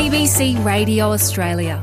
ABC Radio Australia.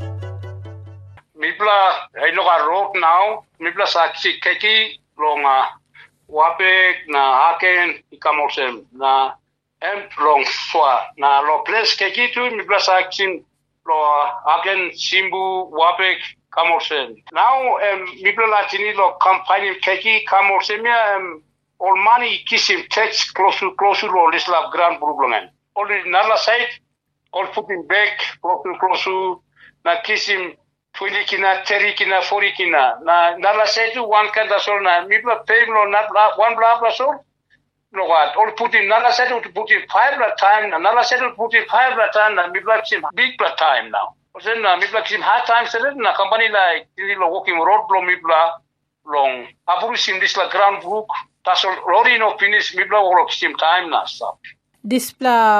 Mipla inoga road now. Mipla saksi keki longa wape na aken ikamosem na long swa na lo place keki tu mipla saksi lo aken simbu wape kamosem. Now mipla latini lo company keki kamosem ya all money kisim text close to lo lisla grand problem. Only nala side all putting back close to na kisim 20 kina, 30 kina, 40 kina. Na nala setu one kanda sol na mipla pay lo not one blah sol. No what? All put in nala setu to put in 5 la time. Na nala setu to put in 5 la time. Na mipla sim big la time now. Then na mipla sim hard time setu na company like tini lo walking road lo mipla long. Apuru sim this la ground book. Tasol lori no finish mipla work sim time na stop. This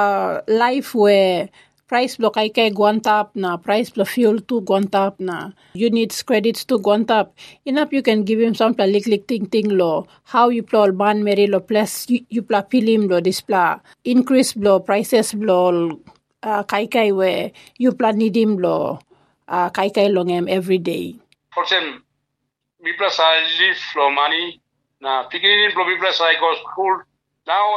life where price block I guantap na price block fuel to guantap na units credits to guantap. Enough you can give him some lick ting lo how you plol ban meri lo plus you pla pilim lo this increase blow prices blow kai where you pla need him lo kai long every day. For them, me plus I live for money na beginning blow me plus I go school now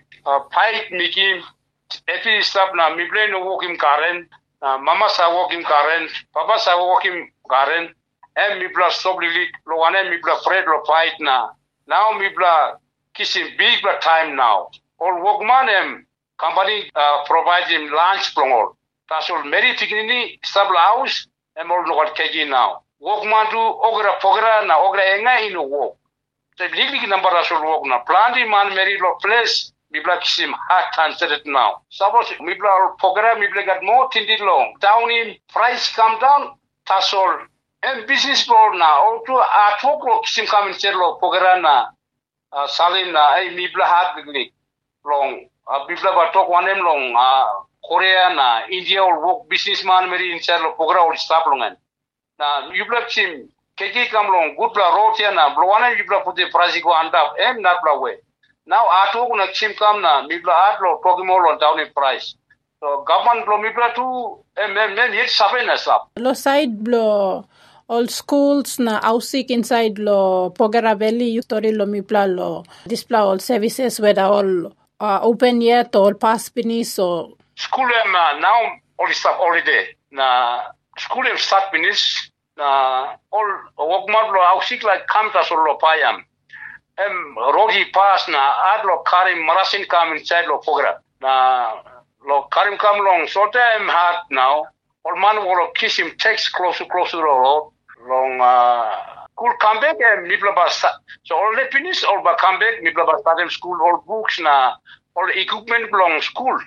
pipe making. Every step na mi play no walking karen, mama sa walking karen, papa sa walking karen, mi bla stop really, lo ane mi bla afraid lo fight na. Now mi bla kissing big bla time now. All workman company provide him lunch plongol. That's all very tikini stable house all no what kegi now. Workman do ogra na ogra enga ino work. The legal number that's all work na. Planting man meri lo place. Mibla kisim hard answered now. Suppose Mibla program Mibla got more tindi long. Down in price come down, that's all. And business floor now. All to at work kisim come in chelo program na salin na Mibla hard long. Mibla ba talk one long Korea na India or work businessman meri in chelo program or stop longan. Na Mibla kisim keki come long good bla road here na blowana Mibla put the price go and up not bla way. Now, atu kuna chim kam na mibla atlo pokemon down in price. So government lo mibla tu yet sabe na sap. Lo side lo all schools na ausik inside lo Pogera Valley you story lo mibla lo display all services whether all open yet all pass finish so school now all stop already. Na school start finish na all workman lo ausik like come ta lo payam. Rodi pass na adlo karim marasin kam inside lo program na lo karim kam long sorta hard now or man will kiss him text close to the road long cool come back mibla bas so already finish or ba come back mibla bas start school all books na all equipment long school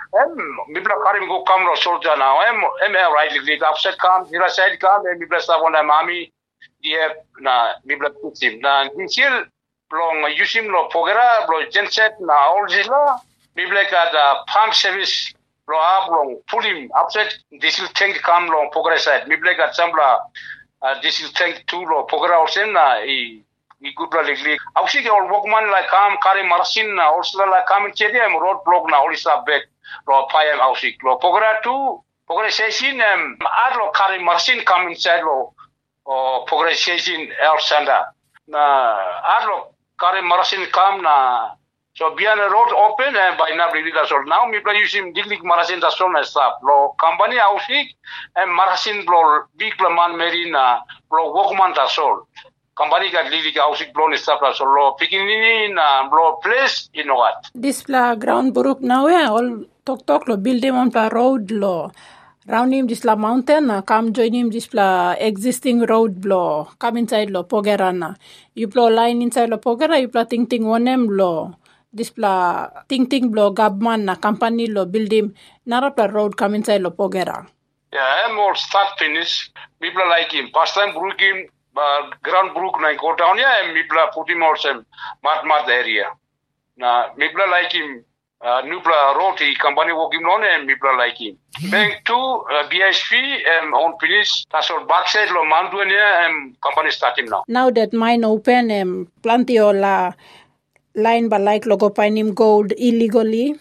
mibla karim go kam lo sorta now right like upset kam dira side kam mibla sa one mami dia na mibla kutim na initial long using lo pogera lo genset na all zila mibla ka da pump service lo long pulling upset diesel tank come long pogera side mibla ka sambla diesel tank two lo pogera osen na I good la ligli ausi all workman like kam kare marasin na also like kam chedi road block na all stop back lo payam ausi lo pogera two pogera session adlo kare marasin come inside lo pogera session el sanda na adlo Kare marasin kam na so biana road open and by now really that's all. Now me play using diglik marasin that's all na stop. Lo company ausik and marasin lo big man merina lo workman that's all. Company got diglik ausik blow ni stop that's all. Lo pikini na lo place you know what. This ground buruk now all talk lo build him on road lo. Round him this mountain, come join him this existing road blow. Come inside lo Pogerana. You blow line inside lo Pogera, you blow ting one lo. This ting blow Gabman company lo build him. Narapla road come inside lo Pogera. Yeah, I'm all start finish. People like him. Past time brook him ground brook na go down yeah, and people put him also mat area. Na people like him. Nupla roti company working on and mipla like him. Bank two BSP on finish that's all backside lo manduania and company starting now. Now that mine open plenty of line but like logo pinim gold illegally.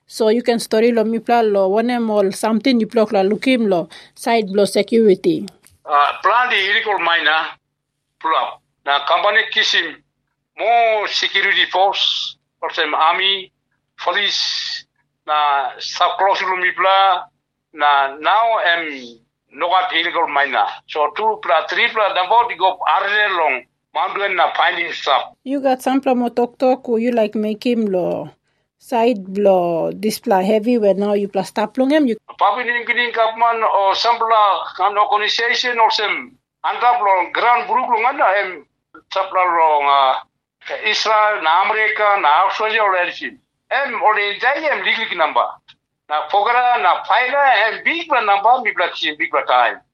So you can story lo mi pla lo one all something you block la lookim lo side blow security. Plan the illegal miner pull up. Now company kisim more security force or some army, police na sub close lo mi pla na now not illegal miner. So 2 plus 3 plus the body go arre long mountain na finding stuff. You got some promo talk or you like make him lo side blow display heavy where now you plus tap long him you Papi ning kapman or sampla kan organization or some antap long grand group long ana sapla long Israel na America na Australia or anything. Only jai legal number. Na fogara na file big number mi black big time.